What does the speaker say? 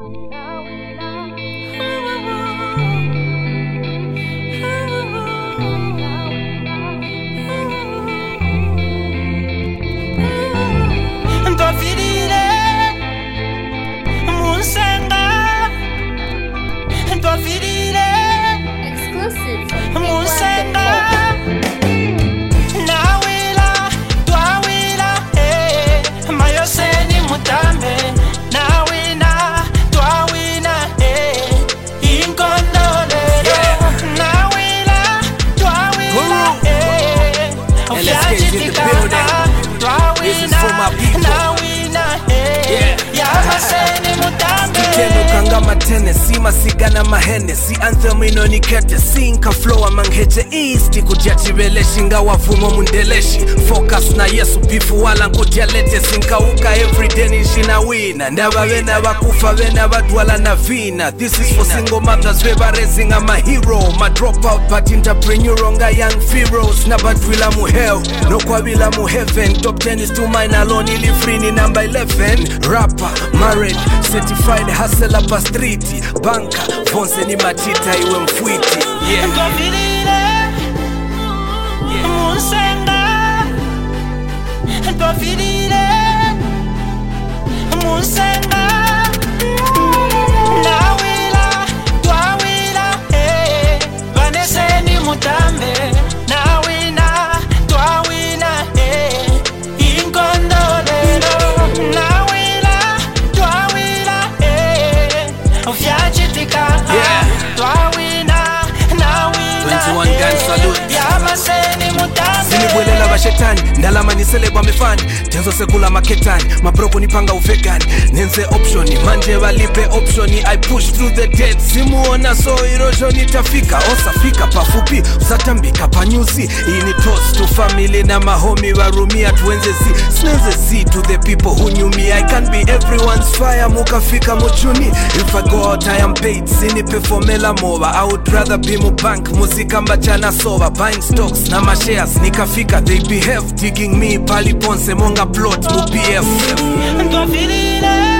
Tennessee masigana mahene si anthem inonikete sinka flow amangheje east kujachibeleshi ngawa vumo mundeleshi focus na Yesu bifu wala nkudyalete sinkauka everyday nishina wina ndaba bena bakufa bena badwala na vina. This is for single mothers weba raising I'm a hero my dropout but entrepreneur nga young heroes na badwila mu hell no kwabila mu heaven. Top 10 is to mine alone ili free ni number 11 rapper married certified hustler pa street banka vonse ni matita iwe mfwiti yeah Munsenga Ntofidile Munsenga Nawila Twawila Vaneseni mutambe Nawina Twawina Inkondolelo Nawila Twawila Ufyachitika Twawina Nawina 21 gun salute Yamaseni mutambe Sinibwelela bashetani ndalama niselebwa mefani tenzo sekula maketani mabroko nipanga uvegani nenze optioni manje balipe optioni I push through the dead simuona so erosion itafika osafika pafupi usatambika panyusi ini toast to family na mahomi warumia tuenze sneze see to the people who knew me I can't be everyone's fire mukafika muchuni if I go out I am paid sinipe formela mova I would rather be mu bank muzika mbachana soba buying stocks na mashares nikafika they behave digging me pali ponse monga plot mu PF Ntofidile